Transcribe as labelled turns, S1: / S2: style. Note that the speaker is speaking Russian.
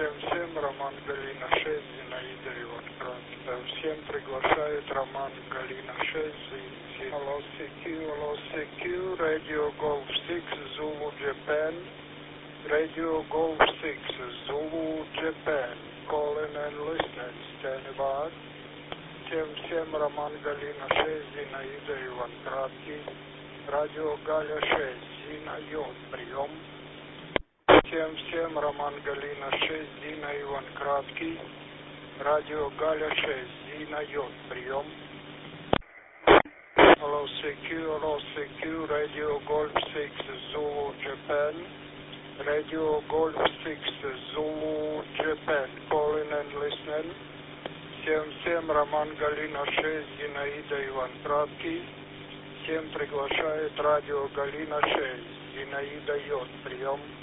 S1: Всем Роман Галина 6, Зинаида Иван Кравцов. Всем приглашает Роман Галина 6, Hello CQ, Radio Golf 6, Zulu Japan. Radio Golf 6, Zulu Japan. Calling and listening, stand by. Всем Роман Галина 6, Зинаида Иван Краткий. Радио Галя 6, Зина Йод, прием. Всем Роман Галина 6, Зина Иван Краткий. Радио Галя 6, Зина Йод, прием. Hello CQ, Radio Golf 6, Zulu Japan. Radio Golf 6, Zulu Japan, calling and listening. Всем Роман Галина 6, Зинаида Иван Краткий. Всем приглашает радио Галина 6, Зинаида Йод, прием.